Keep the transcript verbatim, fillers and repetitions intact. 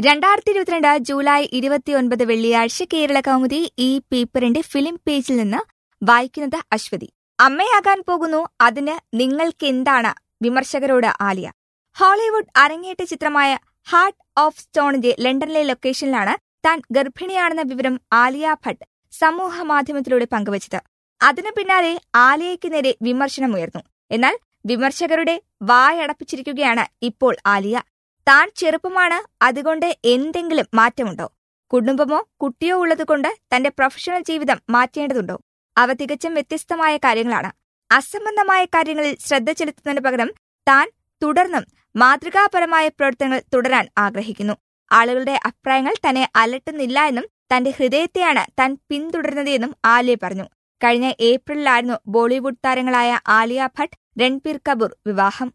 രണ്ടായിരത്തി ഇരുപത്തിരണ്ട് ജൂലൈ ഇരുപത്തിയൊൻപത് വെള്ളിയാഴ്ച കേരള കൗമുദി ഈ പേപ്പറിന്റെ ഫിലിം പേജിൽ നിന്ന് വായിക്കുന്നത് അശ്വതി. അമ്മയാകാൻ പോകുന്നു, അതിന് നിങ്ങൾക്കെന്താണ്? വിമർശകരോട് ആലിയ. ഹോളിവുഡ് അരങ്ങേറ്റ ചിത്രമായ ഹാർട്ട് ഓഫ് സ്റ്റോണിന്റെ ലണ്ടനിലെ ലൊക്കേഷനിലാണ് താൻ ഗർഭിണിയാണെന്ന വിവരം ആലിയ ഭട്ട് സമൂഹ മാധ്യമത്തിലൂടെ പങ്കുവച്ചത്. അതിനു പിന്നാലെ ആലിയയ്ക്ക് നേരെ വിമർശനമുയർന്നു. എന്നാൽ വിമർശകരുടെ വായടപ്പിച്ചിരിക്കുകയാണ് ഇപ്പോൾ ആലിയ. താൻ ചെറുപ്പമാണ്, അതുകൊണ്ട് എന്തെങ്കിലും മാറ്റമുണ്ടോ? കുടുംബമോ കുട്ടിയോ ഉള്ളതുകൊണ്ട് തന്റെ പ്രൊഫഷണൽ ജീവിതം മാറ്റേണ്ടതുണ്ടോ? അവ തികച്ചും വ്യത്യസ്തമായ കാര്യങ്ങളാണ്. അസംബന്ധമായ കാര്യങ്ങളിൽ ശ്രദ്ധ ചെലുത്തുന്നതിന് പകരം താൻ തുടർന്നും മാതൃകാപരമായ പ്രവർത്തനങ്ങൾ തുടരാൻ ആഗ്രഹിക്കുന്നു. ആളുകളുടെ അഭിപ്രായങ്ങൾ തന്നെ അലട്ടുന്നില്ല എന്നും തന്റെ ഹൃദയത്തെയാണ് താൻ പിന്തുടരുന്നത് എന്നും ആലിയ പറഞ്ഞു. കഴിഞ്ഞ ഏപ്രിലിലായിരുന്നു ബോളിവുഡ് താരങ്ങളായ ആലിയ ഭട്ട് രൺബീർ കപൂർ വിവാഹം.